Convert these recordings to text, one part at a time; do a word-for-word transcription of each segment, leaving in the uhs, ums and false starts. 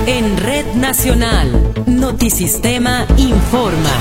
En Red Nacional, Notisistema informa.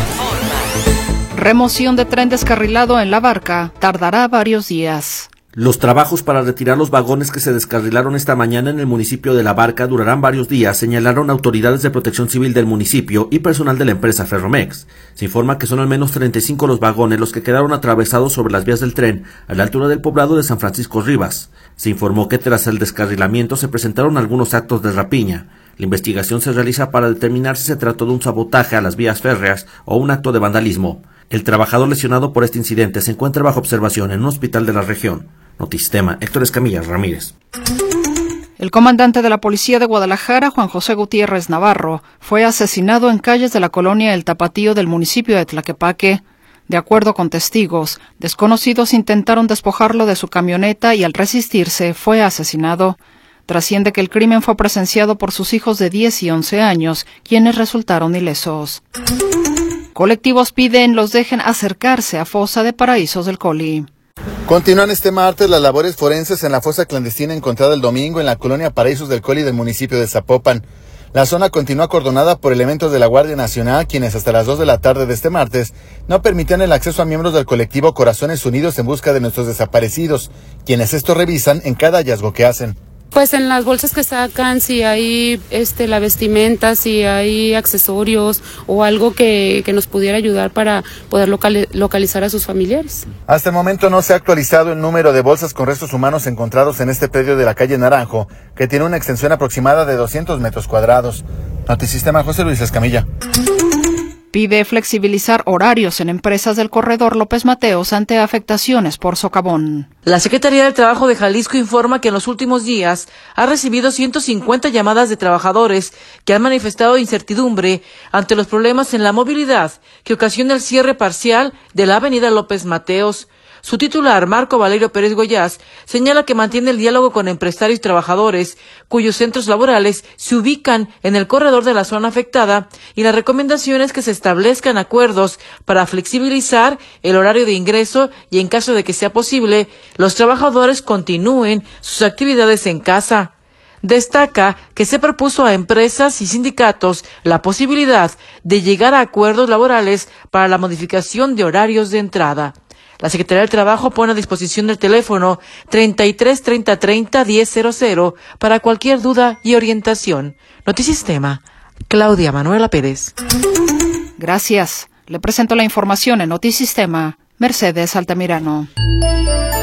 Remoción de tren descarrilado en La Barca tardará varios días. Los trabajos para retirar los vagones que se descarrilaron esta mañana en el municipio de La Barca durarán varios días, señalaron autoridades de protección civil del municipio y personal de la empresa Ferromex. Se informa que son al menos treinta y cinco los vagones los que quedaron atravesados sobre las vías del tren a la altura del poblado de San Francisco Rivas. Se informó que tras el descarrilamiento se presentaron algunos actos de rapiña. La investigación se realiza para determinar si se trató de un sabotaje a las vías férreas o un acto de vandalismo. El trabajador lesionado por este incidente se encuentra bajo observación en un hospital de la región. Notisistema, Héctor Escamilla Ramírez. El comandante de la Policía de Guadalajara, Juan José Gutiérrez Navarro, fue asesinado en calles de la colonia El Tapatío del municipio de Tlaquepaque. De acuerdo con testigos, desconocidos intentaron despojarlo de su camioneta y al resistirse fue asesinado. Trasciende que el crimen fue presenciado por sus hijos de diez y once años, quienes resultaron ilesos. Colectivos piden los dejen acercarse a fosa de Paraísos del Coli. Continúan este martes las labores forenses en la fosa clandestina encontrada el domingo en la colonia Paraísos del Coli del municipio de Zapopan. La zona continúa acordonada por elementos de la Guardia Nacional, quienes hasta las dos de la tarde de este martes no permitían el acceso a miembros del colectivo Corazones Unidos en busca de nuestros desaparecidos, quienes esto revisan en cada hallazgo que hacen. Pues en las bolsas que sacan, si hay este la vestimenta, si hay accesorios o algo que, que nos pudiera ayudar para poder local, localizar a sus familiares. Hasta el momento no se ha actualizado el número de bolsas con restos humanos encontrados en este predio de la calle Naranjo, que tiene una extensión aproximada de doscientos metros cuadrados. Notisistema, José Luis Escamilla. Pide flexibilizar horarios en empresas del corredor López Mateos ante afectaciones por socavón. La Secretaría del Trabajo de Jalisco informa que en los últimos días ha recibido ciento cincuenta llamadas de trabajadores que han manifestado incertidumbre ante los problemas en la movilidad que ocasiona el cierre parcial de la avenida López Mateos. Su titular, Marco Valerio Pérez Goyaz, señala que mantiene el diálogo con empresarios y trabajadores cuyos centros laborales se ubican en el corredor de la zona afectada y la recomendación es que se establezcan acuerdos para flexibilizar el horario de ingreso y en caso de que sea posible, los trabajadores continúen sus actividades en casa. Destaca que se propuso a empresas y sindicatos la posibilidad de llegar a acuerdos laborales para la modificación de horarios de entrada. La Secretaría del Trabajo pone a disposición del teléfono treinta y tres treinta treinta diez cero cero para cualquier duda y orientación. Notisistema, Claudia Manuela Pérez. Gracias. Le presento la información en Notisistema, Mercedes Altamirano.